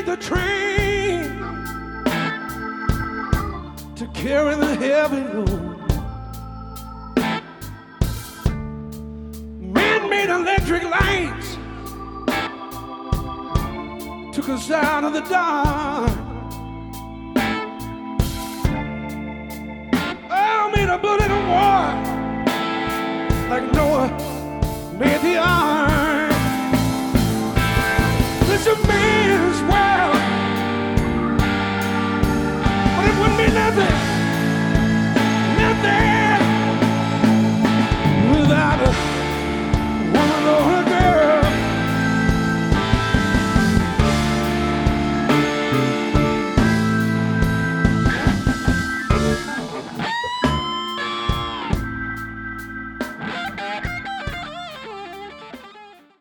made the train to carry the heavy load. Man-made electric lights took us out of the dark. Oh, made a bullet of war like Noah made the ark.